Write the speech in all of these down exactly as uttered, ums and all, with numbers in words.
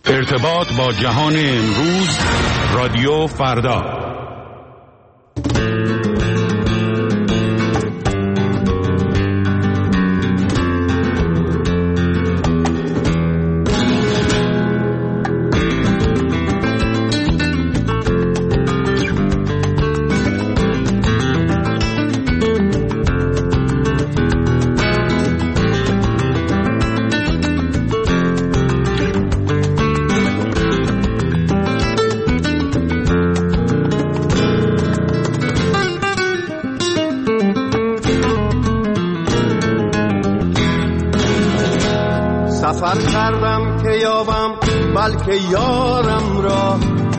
ارتباط با جهان امروز، رادیو فردا. سفر کردم که یابم بلکه یارم را،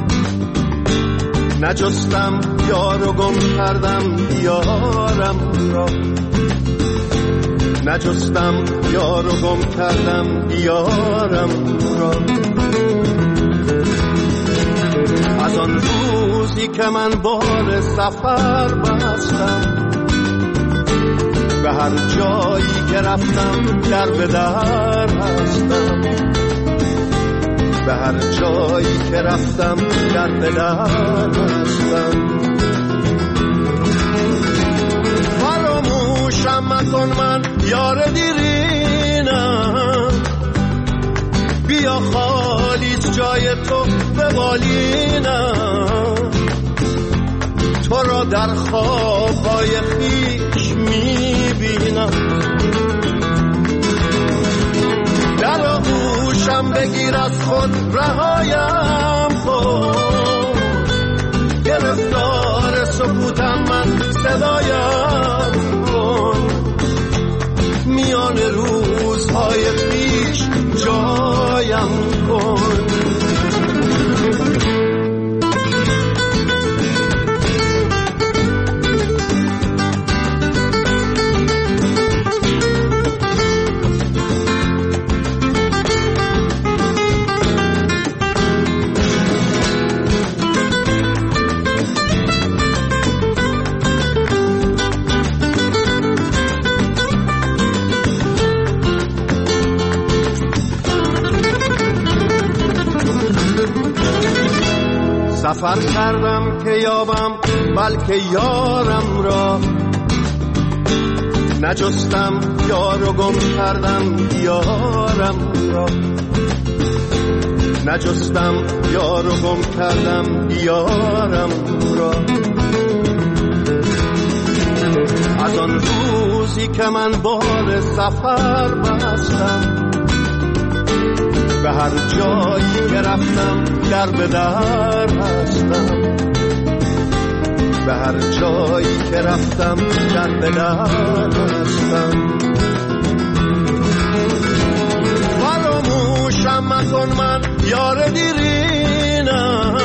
نجستم یار و گم کردم یارم را، نجستم یار و گم کردم یارم را. از آن روزی که من بار سفر بستم، به هر جایی که رفتم در به در هستم، به هر جایی که رفتم در به در هستم. فراموشم مکن من یار دیرینم، بیا خالیت جای تو به بالینم، تو را در خوابهای خویش میبینم. در آغوشم بگیر از خود رهایم کن، گرفتار سکوتم من صدایم کن، میان روزهای خویش جایم کن. سفر کردم که یابم بلکه یارم را، نجستم یار و گم کردم یارم را، نجستم یار و گم کردم یارم را. از آن روزی که من بار سفر بستم، به هر جایی که رفتم در به در هستم، به هر جایی که رفتم در به در هستم. فراموشم مکن من یار دیرینم،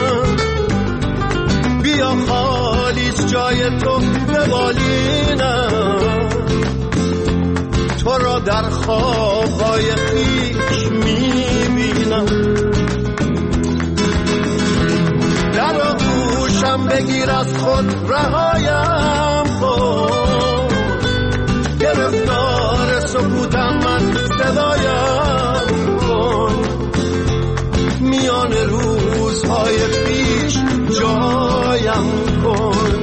بیا خالیت جای تو به بالینم، تو را در خوابهای خویش میبینم. در آغوشم بگیر از خود رهایم کن، گرفتار سکوتم من صدایم کن، میان روزهای خویش جایم کن.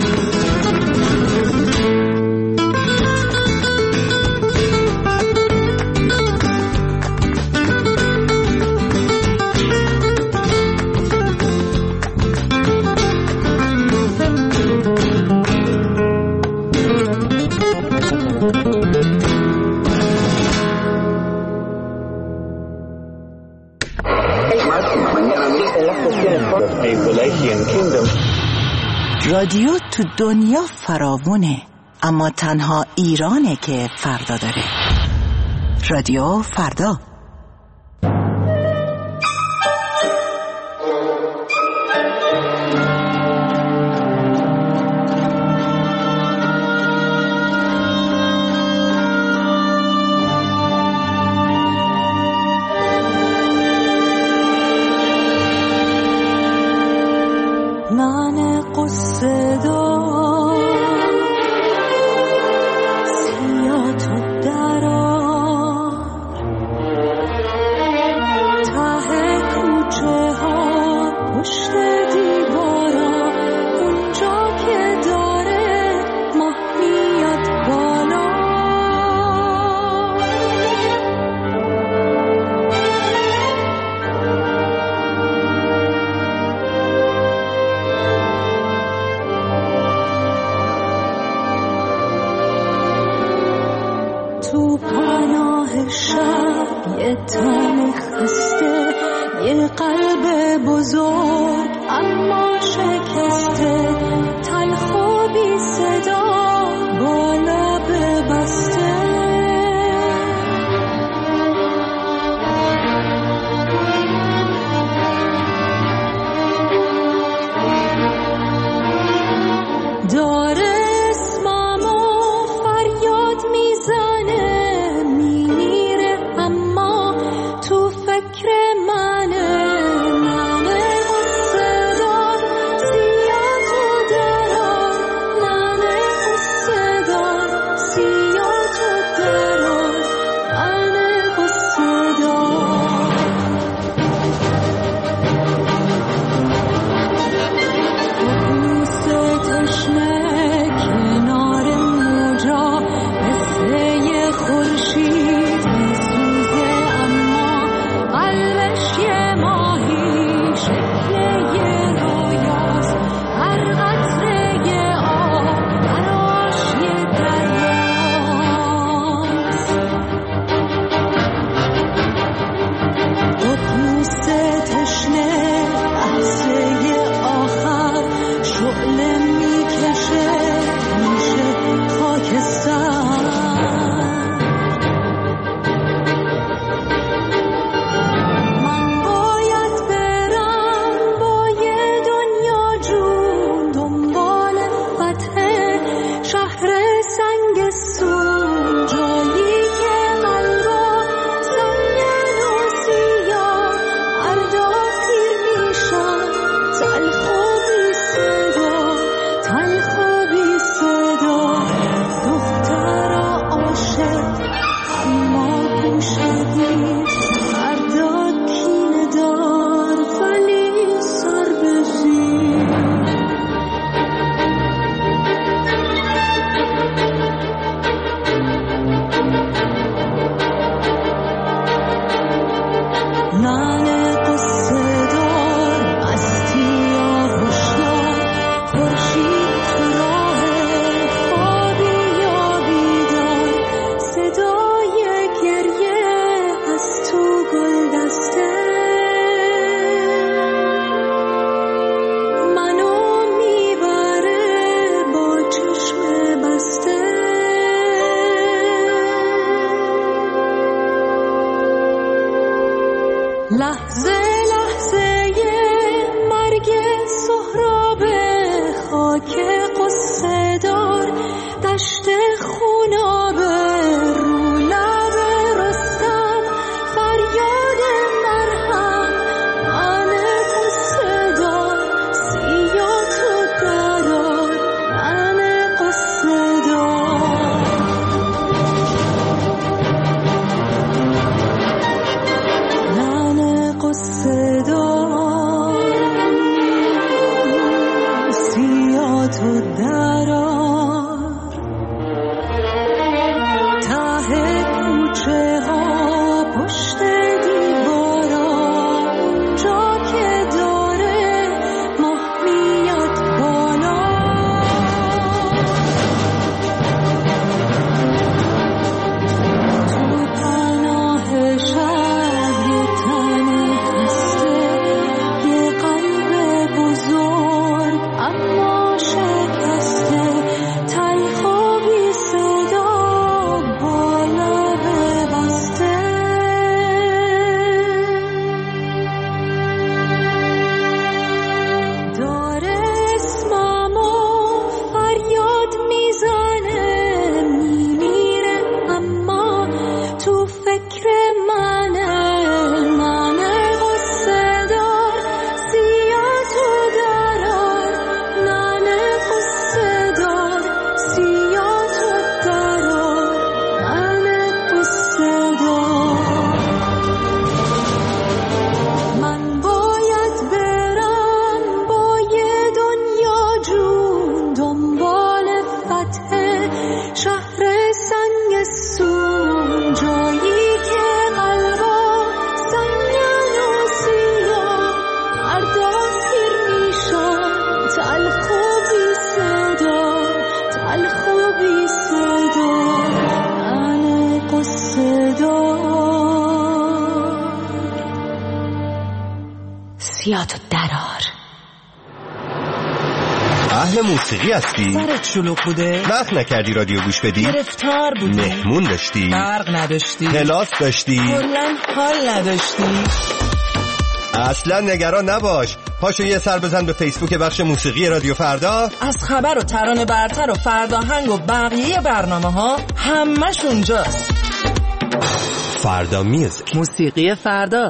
رادیو تو دنیا فراوونه، اما تنها ایرانه که فردا داره. رادیو فردا. من قصه دار سیاه تو درار، خسته، یه قلب بزرگ اما شکسته، تلخ و بی صدا با لب بسته. داره اسمامو فریاد میزنه، میمیره اما تو فکر منه. ننه قصه دار سیاه تو درار، ننه قصه دار سیاه تو درار، ننه قصه دار. ققنوس تشنه کنار موجا، مثل یه خورشید میسوزه اما قلبش یه ماهی، شکل یه رویاست، هر قطره یه آب براش یه دریاست. ققنوس تشنه لحظه آخر شعله میکشه میشه خاکستر. من باید برم با یه دنیا جون، دنبال فتح شهر سنگستون، جایی که قلبا سنگن و سیاه فردا پیر میشن، تلخ و بی صدا، تلخ و بی صدا. دخترا عاشق اما گوشدی، فردا کینه دار ولی سر به زیر. ننه قصه دار مستی یا هشیار، خورشید تو راه خوابی یا بیدار، صدای گریه از تو گل دسته منو میبره با چشم بسته. لحظه لحظه مرگ سهراب، خاک قصه دار دشت خوناب، رو لب رستم فریاد مرهم، ننه قصه دار سیاه تو درار، ننه قصه دار. ننه قصه دار سیاه تو درار، ته کوچه ها پشت دیوارا، اونجا که داره ماه میاد بالا. تو پناه شب یه تن خسته، توصیاتو درار. اهل موسیقی هستی؟ سرت شلوغ بوده؟ وقت نکردی رادیو گوش بدی؟ گرفتار بودی؟ مهمون داشتی؟ برق نداشتی؟ کلاس داشتی؟ کلاً حال نداشتی؟ اصلا نگران نباش. پاشو یه سر بزن به فیسبوک بخش موسیقی رادیو فردا. از خبر و ترانه برتر و فرداهنگ و بقیه برنامه ها همش اونجاست. فردا میوزیک، موسیقی فردا.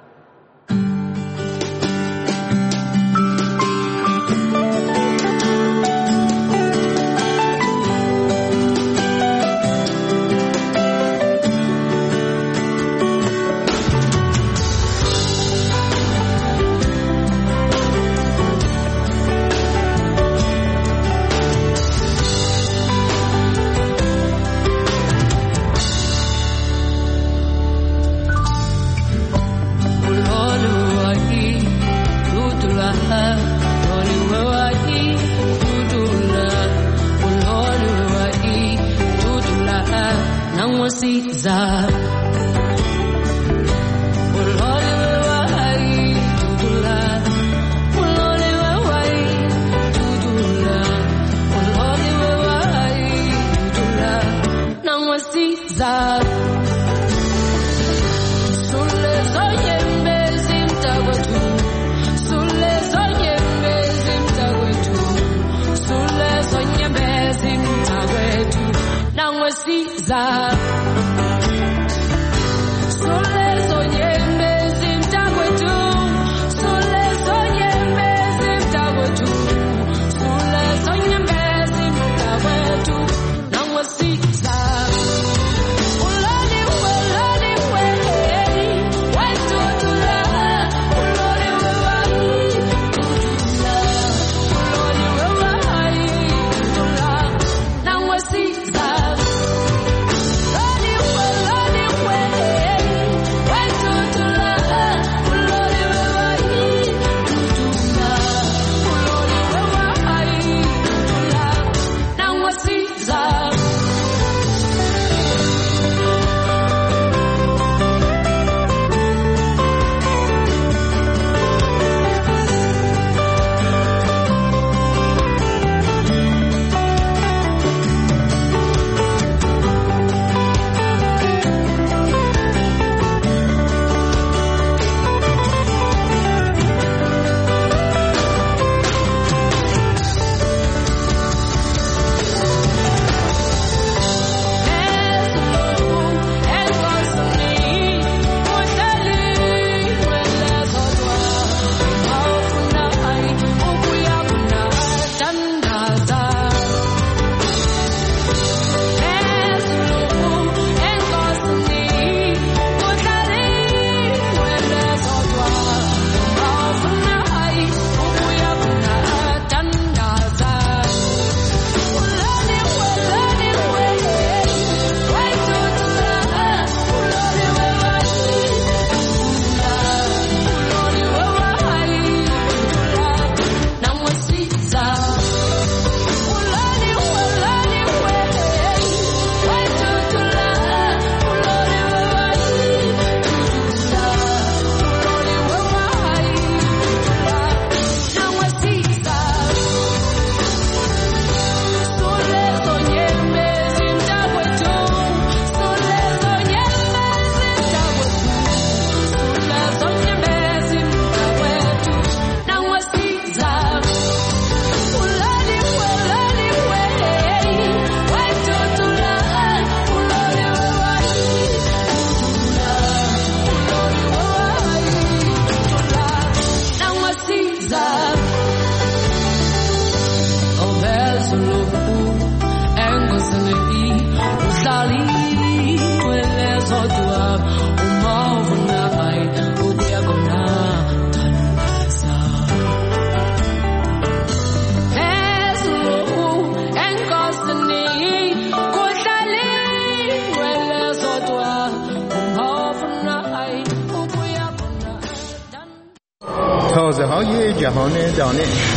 تازه‌های جهان دانش.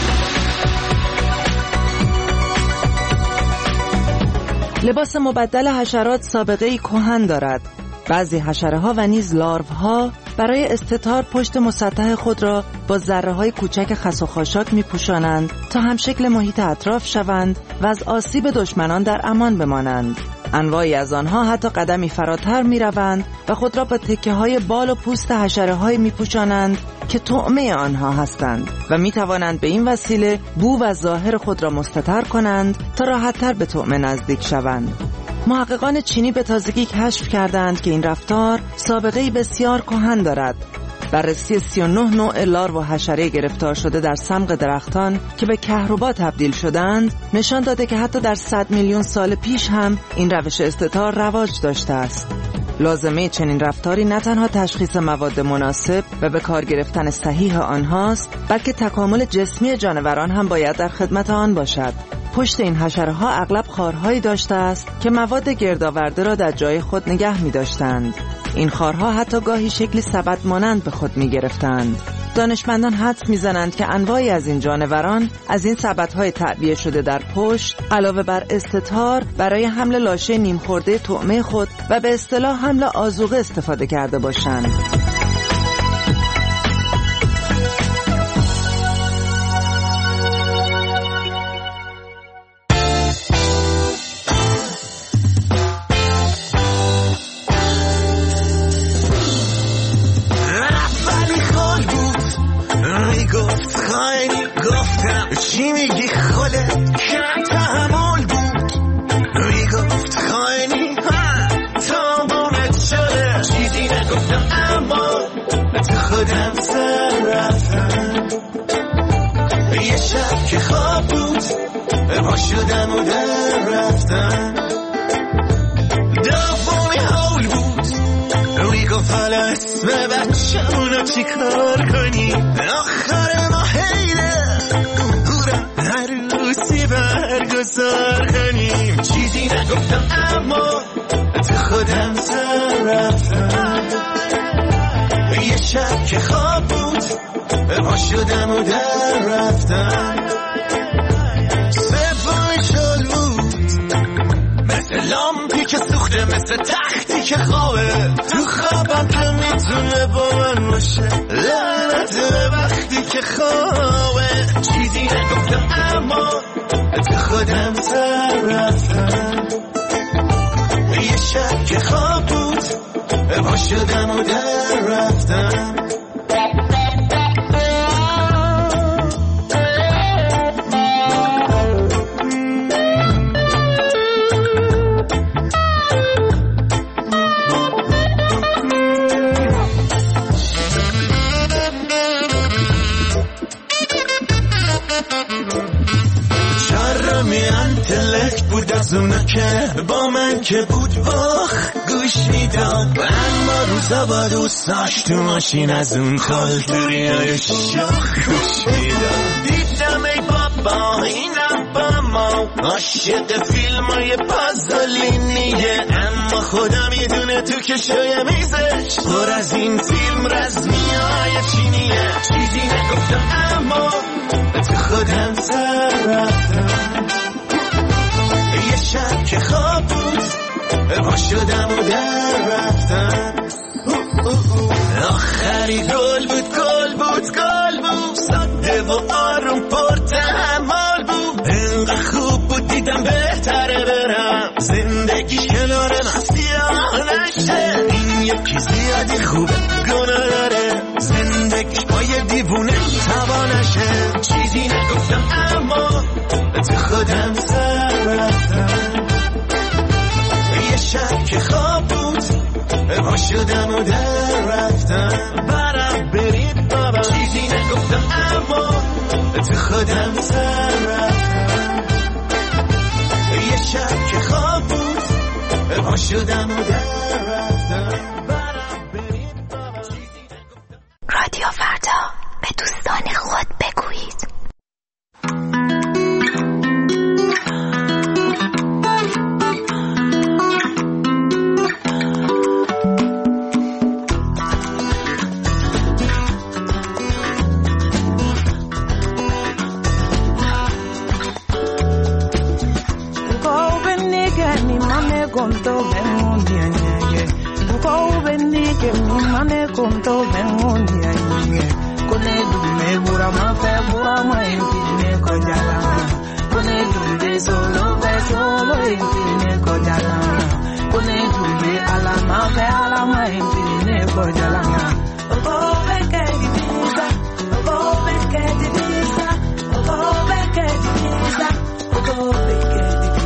لباس مبدل حشرات سابقه‌ای کهن دارد. بعضی حشره‌ها و نیز لاروها برای استتار پشت مسطح خود را با ذره‌های کوچک خس و خاشاک می‌پوشانند تا هم شکل محیط اطراف شوند و از آسیب دشمنان در امان بمانند. انواعی از آنها حتی قدمی فراتر می‌روند و خود را با تکه‌های بال و پوست حشره‌هایی می‌پوشانند که طعمه آنها هستند و می‌توانند به این وسیله بو و ظاهر خود را مستتر کنند تا راحت‌تر به طعمه نزدیک شوند. محققان چینی به تازگی کشف کردند که این رفتار سابقه‌ای بسیار کهن دارد. بررسی سی و نه نوع لارو و حشره گرفتار شده در سمق درختان که به کهربا تبدیل شدند نشان داده که حتی در صد میلیون سال پیش هم این روش استتار رواج داشته است. لازمه چنین رفتاری نه تنها تشخیص مواد مناسب و به کار گرفتن صحیح آنهاست، بلکه تکامل جسمی جانوران هم باید در خدمت آن باشد. پشت این حشره‌ها اغلب خارهایی داشته است که مواد گردآورده را در جای خود نگه می‌داشتند. این خارها حتی گاهی شکلی سبد مانند به خود می‌گرفتند. دانشمندان حدس می‌زنند که انواعی از این جانوران از این سبدهای تعبیه شده در پشت علاوه بر استتار برای حمل لاشه نیم خورده طعمه خود و به اصطلاح حمل آذوقه استفاده کرده باشند. چی میگی خاله کم تحمل بود میگفت خواهی تا بونت شده چیزی نگفتم اما تو خودم سر رفتم یه شب که خواب بود ما شدم و در رفتم دومی حول بود میگفت حالا اسم بچه اونو چی کار کنی آخر ما حیله عروسی برگزار کنیم چیزی نگفتم اما تو خودم سر رفتم یه شب که خواب بود ما شدم و در رفتم سومی شل بود مثل لامپی که سوخته مثل تختی که خوابه تو خوابم که میتونه با من باشه لعنت وقتی که خوابه چیزی نگفتم اما تو خودم سر رفتم یه شب که خواب بود ما شدم و در رفتم بود از اونا که با من که بود واخ گوش میداد اما روزا با دوست داشت تو ماشین از اون خالتوری های شاخ گوش میداد دیدم ای بابا اینم با ما عاشق فیلم های پازلینیه اما خدا میدونه تو که شوی میزش پر از این فیلم رزمی های چینیه چیزی نگفتم اما تو خودم سر رفتم یه شب که خواب بود ما شدم و در رفتم آخری گل بود گل بود گل بود ساده و آروم پر تحمل بود اینقدر خوب بود دیدم بهتره برم زندگی کنار من سیاه نشه این یکی زیادی خوبه گناه داره زندگی با یه دیوونه توانشه چیزی نگفتم اما تو خودم سر رفتم یه شب که خواب بود ما شدم و در رفتم برم برید بابا چیزی نگفتم اما تو خودم سر رفتم یه شب که خواب بود ما شدم و در رفتم برم برید بابا چیزی نگفتم. رادیو فردا به دوستان خود بگویید. Go, nigga, mi mame con todo el mundo. que mi mane con todo memoria con el me bura ma fe bura ma intime con jala con el de solo fe solo intime con jala con el de ala ma fe ala ma intime con jala oh be que divisa oh be que divisa oh be que divisa oh be que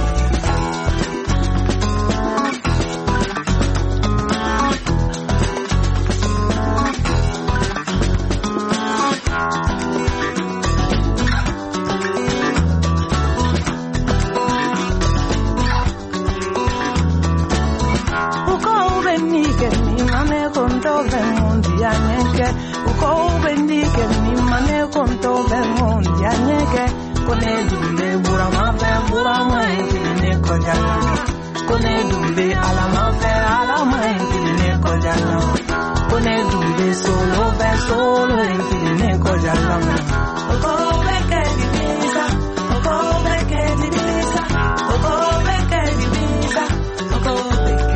uko benike mi mane konto be mon yanyeke kone dumbe bura ma fe bura ma intine ko jala kone dumbe ala ma fe ala ma intine ko jala kone dumbe solo be solo intine ko jala uko beke divisa uko beke divisa uko beke divisa uko beke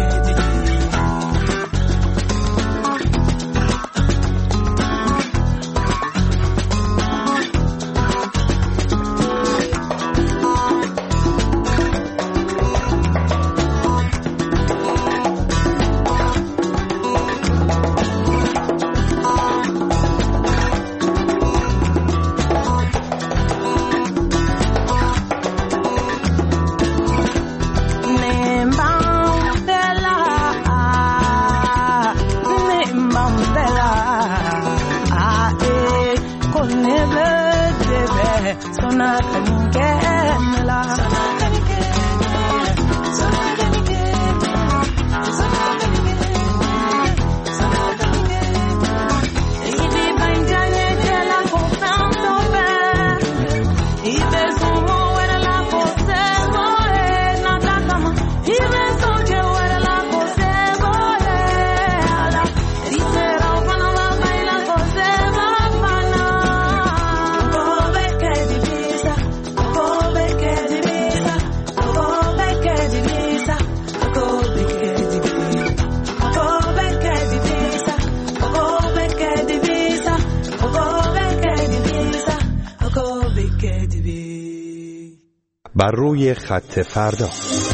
بر روی خط فردا.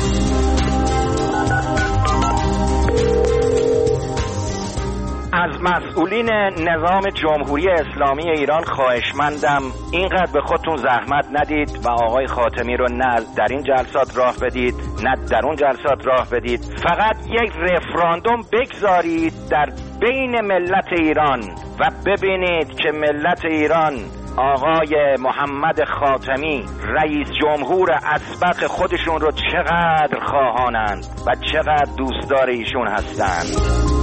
از مسئولین نظام جمهوری اسلامی ایران خواهشمندم اینقدر به خودتون زحمت ندید و آقای خاتمی رو نه در این جلسات راه بدید نه در اون جلسات راه بدید، فقط یک رفراندوم بگذارید در بین ملت ایران و ببینید که ملت ایران آقای محمد خاتمی رئیس جمهور اسبق خودشون رو چقدر خواهانند و چقدر دوستدار ایشون هستند.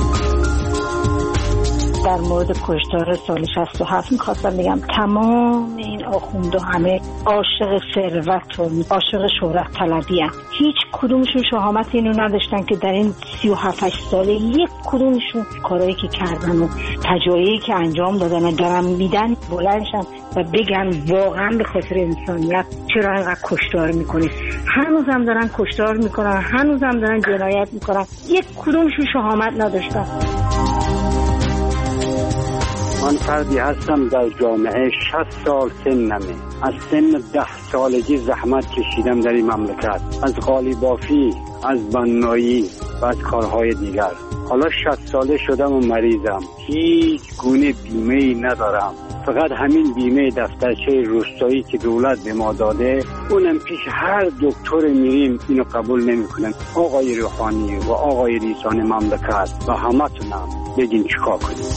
در مورد کشتار سال شصت و هفت میخواستم بگم تمام این آخوند و همه عاشق ثروت و عاشق شهرت طلبی هستند. هیچ کدومشون شهامت اینو نداشتن که در این سی و هفت ساله یک کدومشون کارهایی که کردن و تجاربی که انجام دادن و دارن میدن بلندشن و بگن واقعا به خاطر انسانیت چرا اینقدر کشتار میکنید. هنوزم دارن کشتار میکنن، هنوزم دارن جنایت میکنن. یک کدومشون شهامت نداشتن. من فردی هستم در جامعه شصت سال سنمه. از سن ده سالگی زحمت کشیدم در این مملکت، از قالیبافی، از بنایی و از کارهای دیگر. حالا شصت ساله شدم و مریضم، هیچ گونه بیمه‌ای ندارم، فقط همین بیمه دفترچه روستایی که دولت به ما داده، اونم پیش هر دکتر میریم اینو قبول نمیکنن. آقای روحانی و آقای رئیسان مملکت و همتونم بگین چیکار کنیم.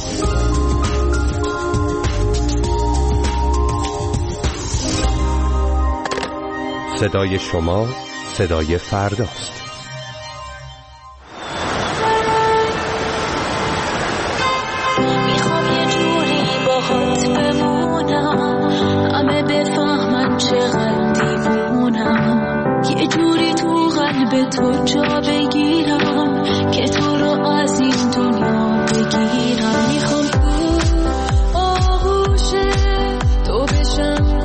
صدای شما صدای فرداست. میخوام یه جوری باهات بمونم، همه بفهمن چقدر دیوونم، یه جوری تو قلب تو جا بگیرم که تو رو از این دنیا بگیرم. میخوام تو آغوش تو بشم،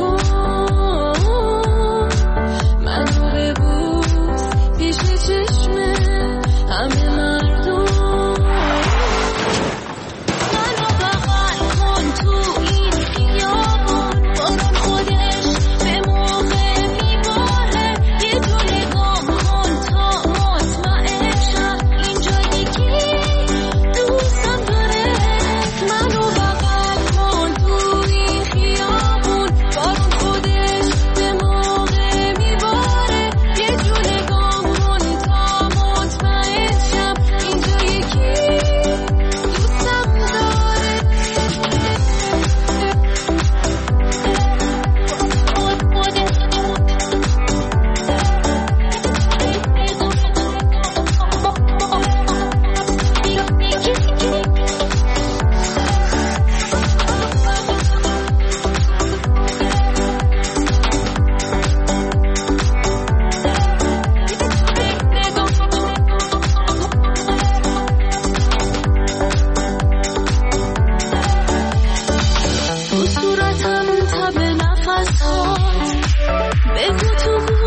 میخواد بگو تو